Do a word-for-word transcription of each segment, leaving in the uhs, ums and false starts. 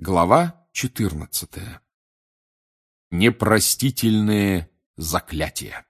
Глава четырнадцатая. Непростительные заклятия.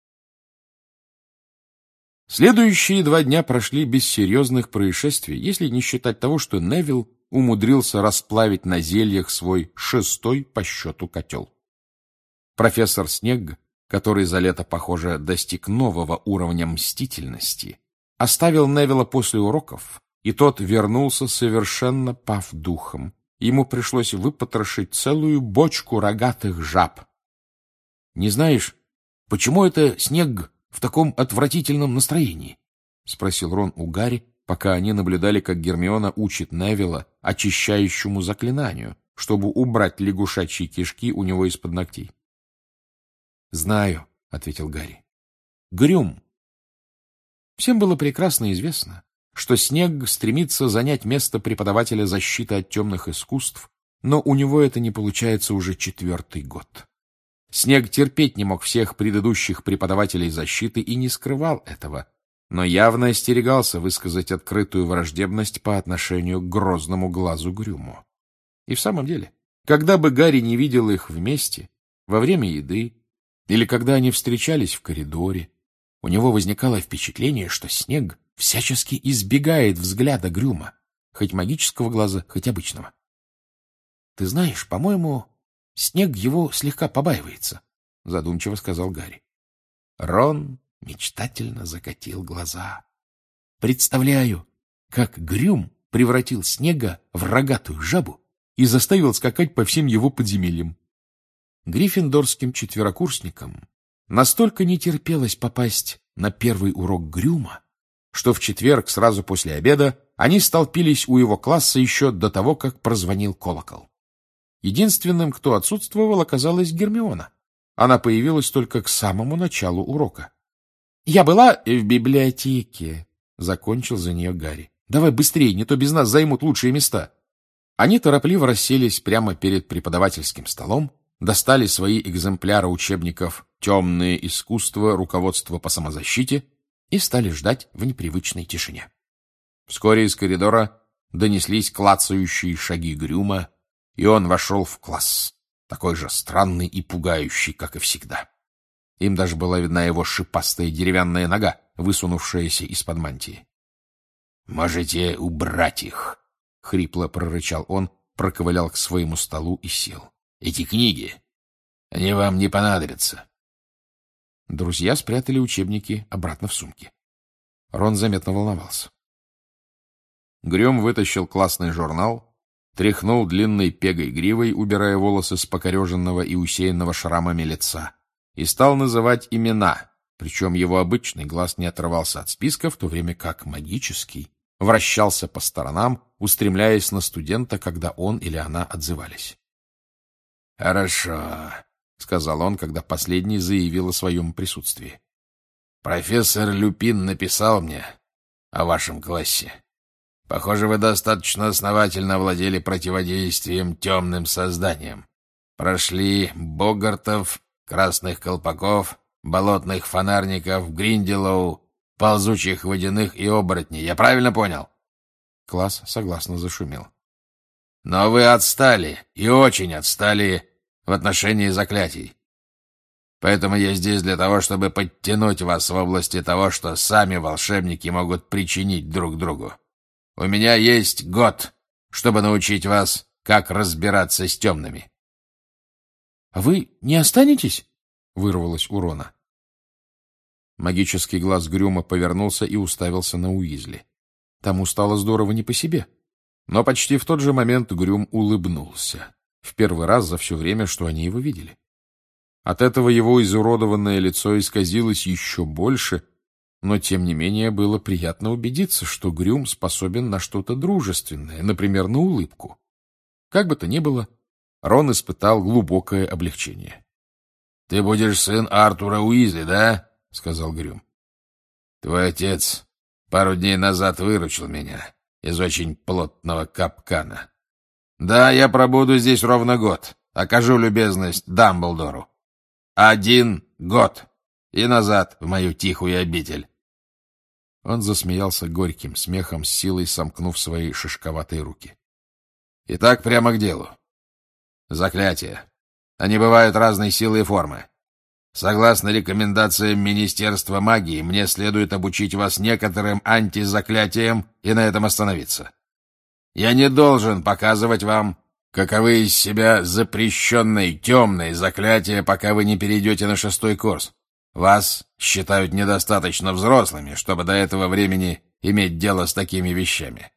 Следующие два дня прошли без серьезных происшествий, если не считать того, что Невилл умудрился расплавить на зельях свой шестой по счету котел. Профессор Снегг, который за лето, похоже, достиг нового уровня мстительности, оставил Невилла после уроков, и тот вернулся совершенно пав духом. Ему пришлось выпотрошить целую бочку рогатых жаб. — Не знаешь, почему это Снегг в таком отвратительном настроении? — спросил Рон у Гарри, пока они наблюдали, как Гермиона учит Невилла очищающему заклинанию, чтобы убрать лягушачьи кишки у него из-под ногтей. — Знаю, — ответил Гарри. — Грюм. Всем было прекрасно известно, что Снегг стремится занять место преподавателя защиты от темных искусств, но у него это не получается уже четвертый год. Снегг терпеть не мог всех предыдущих преподавателей защиты и не скрывал этого, но явно остерегался высказать открытую враждебность по отношению к грозному глазу Грюму. И в самом деле, когда бы Гарри не видел их вместе, во время еды, или когда они встречались в коридоре, у него возникало впечатление, что Снегг всячески избегает взгляда Грюма, хоть магического глаза, хоть обычного. — Ты знаешь, по-моему, Снегг его слегка побаивается, — задумчиво сказал Гарри. Рон мечтательно закатил глаза. — Представляю, как Грюм превратил Снегга в рогатую жабу и заставил скакать по всем его подземельям. Гриффиндорским четверокурсникам настолько не терпелось попасть на первый урок Грюма, что в четверг сразу после обеда они столпились у его класса еще до того, как прозвонил колокол. Единственным, кто отсутствовал, оказалась Гермиона. Она появилась только к самому началу урока. — Я была в библиотеке, — закончил за нее Гарри. — Давай быстрее, не то без нас займут лучшие места. Они торопливо расселись прямо перед преподавательским столом, достали свои экземпляры учебников «Темные искусства. Руководство по самозащите» и стали ждать в непривычной тишине. Вскоре из коридора донеслись клацающие шаги Грюма, и он вошел в класс, такой же странный и пугающий, как и всегда. Им даже была видна его шипастая деревянная нога, высунувшаяся из-под мантии. — Можете убрать их, — хрипло прорычал он, проковылял к своему столу и сел. — Эти книги, они вам не понадобятся. Друзья спрятали учебники обратно в сумки. Рон заметно волновался. Грюм вытащил классный журнал, тряхнул длинной пегой гривой, убирая волосы с покореженного и усеянного шрамами лица, и стал называть имена, причем его обычный глаз не отрывался от списка, в то время как магический вращался по сторонам, устремляясь на студента, когда он или она отзывались. — Хорошо, — сказал он, когда последний заявил о своем присутствии. — Профессор Люпин написал мне о вашем классе. Похоже, вы достаточно основательно овладели противодействием темным созданиям. Прошли Богартов, Красных Колпаков, Болотных Фонарников, Гринделоу, Ползучих Водяных и Оборотней. Я правильно понял? Класс согласно зашумел. Но вы отстали, и очень отстали в отношении заклятий. Поэтому я здесь для того, чтобы подтянуть вас в области того, что сами волшебники могут причинить друг другу. У меня есть год, чтобы научить вас, как разбираться с темными. — А вы не останетесь? — вырвалось у Рона. Магический глаз Грюма повернулся и уставился на Уизли. Тому стало здорово не по себе. Но почти в тот же момент Грюм улыбнулся. В первый раз за все время, что они его видели. От этого его изуродованное лицо исказилось еще больше, но, тем не менее, было приятно убедиться, что Грюм способен на что-то дружественное, например, на улыбку. Как бы то ни было, Рон испытал глубокое облегчение. — Ты будешь сын Артура Уизли, да? — сказал Грюм. — Твой отец пару дней назад выручил меня из очень плотного капкана. Да, я пробуду здесь ровно год. Окажу любезность Дамблдору. Один год. И назад в мою тихую обитель. Он засмеялся горьким смехом, с силой сомкнув свои шишковатые руки. Итак, прямо к делу. Заклятия. Они бывают разной силы и формы. Согласно рекомендациям Министерства магии, мне следует обучить вас некоторым антизаклятиям и на этом остановиться. Я не должен показывать вам, каковы из себя запрещенные темные заклятия, пока вы не перейдете на шестой курс. Вас считают недостаточно взрослыми, чтобы до этого времени иметь дело с такими вещами.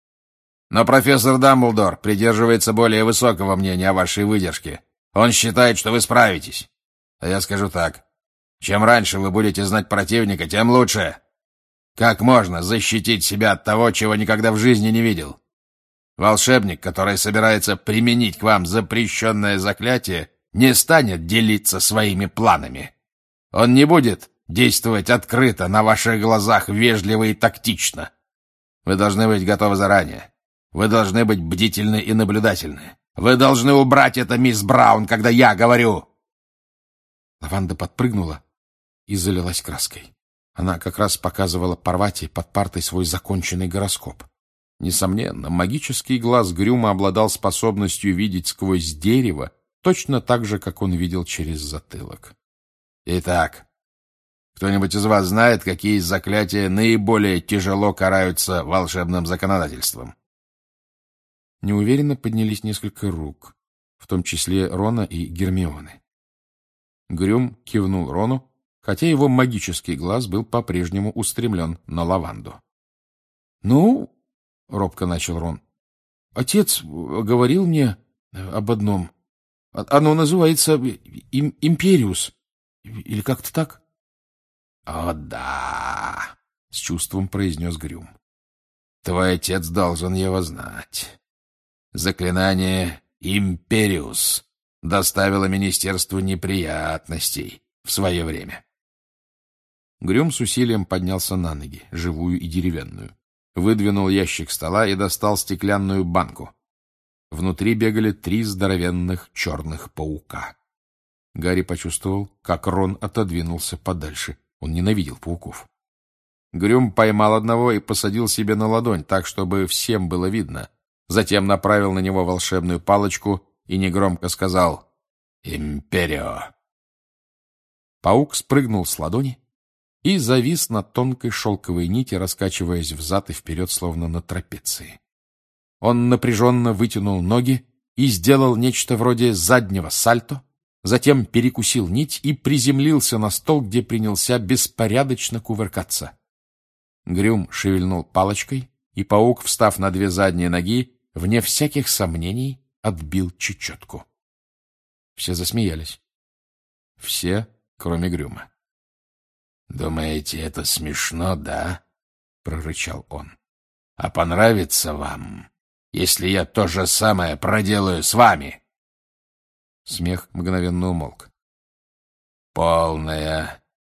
Но профессор Дамблдор придерживается более высокого мнения о вашей выдержке. Он считает, что вы справитесь. А я скажу так. Чем раньше вы будете знать противника, тем лучше. Как можно защитить себя от того, чего никогда в жизни не видел? Волшебник, который собирается применить к вам запрещенное заклятие, не станет делиться своими планами. Он не будет действовать открыто, на ваших глазах, вежливо и тактично. Вы должны быть готовы заранее. Вы должны быть бдительны и наблюдательны. Вы должны убрать это, мисс Браун, когда я говорю. Лаванда подпрыгнула и залилась краской. Она как раз показывала Парвати под партой свой законченный гороскоп. Несомненно, магический глаз Грюма обладал способностью видеть сквозь дерево, точно так же, как он видел через затылок. Итак, кто-нибудь из вас знает, какие из заклятия наиболее тяжело караются волшебным законодательством? Неуверенно поднялись несколько рук, в том числе Рона и Гермионы. Грюм кивнул Рону, хотя его магический глаз был по-прежнему устремлен на Лаванду. — Ну, — робко начал Рон, — отец говорил мне об одном. Оно называется им, Империус. Или как-то так? — О, да, — с чувством произнес Грюм. — Твой отец должен его знать. Заклинание «Империус» доставило министерству неприятностей в свое время. Грюм с усилием поднялся на ноги, живую и деревянную, выдвинул ящик стола и достал стеклянную банку. Внутри бегали три здоровенных черных паука. Гарри почувствовал, как Рон отодвинулся подальше. Он ненавидел пауков. Грюм поймал одного и посадил себе на ладонь, так, чтобы всем было видно. Затем направил на него волшебную палочку и негромко сказал «Империо». Паук спрыгнул с ладони и завис на тонкой шелковой нити, раскачиваясь взад и вперед, словно на трапеции. Он напряженно вытянул ноги и сделал нечто вроде заднего сальто, затем перекусил нить и приземлился на стол, где принялся беспорядочно кувыркаться. Грюм шевельнул палочкой, и паук, встав на две задние ноги, вне всяких сомнений отбил чечетку. Все засмеялись. Все, кроме Грюма. — Думаете, это смешно, да? — прорычал он. — А понравится вам, если я то же самое проделаю с вами? Смех мгновенно умолк. — Полная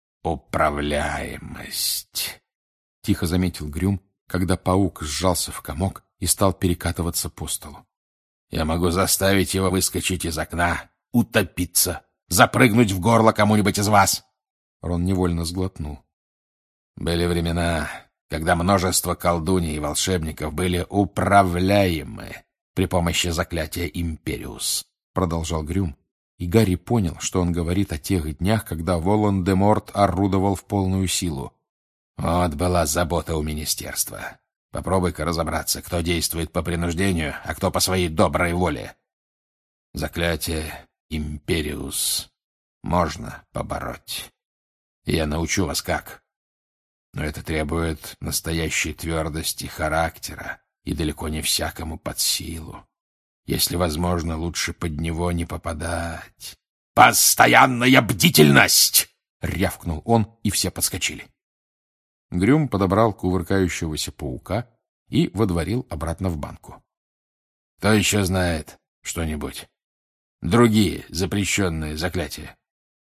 управляемость, — тихо заметил Грюм, когда паук сжался в комок и стал перекатываться по столу. — Я могу заставить его выскочить из окна, утопиться, запрыгнуть в горло кому-нибудь из вас. Рон невольно сглотнул. Были времена, когда множество колдуней и волшебников были управляемы при помощи заклятия «Империус», — продолжал Грюм, и Гарри понял, что он говорит о тех днях, когда Волан-де-Морт орудовал в полную силу. Вот была забота у министерства. Попробуй-ка разобраться, кто действует по принуждению, а кто по своей доброй воле. Заклятие «Империус» можно побороть. Я научу вас как. Но это требует настоящей твердости характера и далеко не всякому под силу. Если возможно, лучше под него не попадать. «Постоянная бдительность!» — рявкнул он, и все подскочили. Грюм подобрал кувыркающегося паука и водворил обратно в банку. — Кто еще знает что-нибудь? Другие запрещенные заклятия?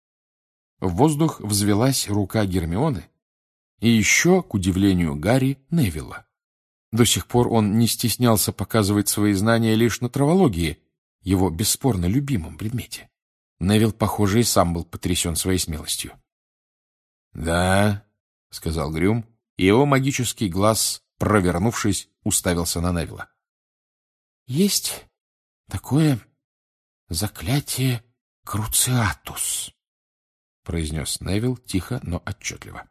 В воздух взвелась рука Гермионы и еще, к удивлению Гарри, Невилла. До сих пор он не стеснялся показывать свои знания лишь на травологии, его бесспорно любимом предмете. Невилл, похоже, и сам был потрясен своей смелостью. — Да, — сказал Грюм, и его магический глаз, провернувшись, уставился на Невилла. — есть такое заклятие Круциатус, — произнес Невилл тихо, но отчетливо.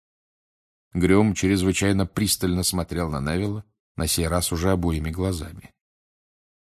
Грём чрезвычайно пристально смотрел на Невилла, на сей раз уже обоими глазами.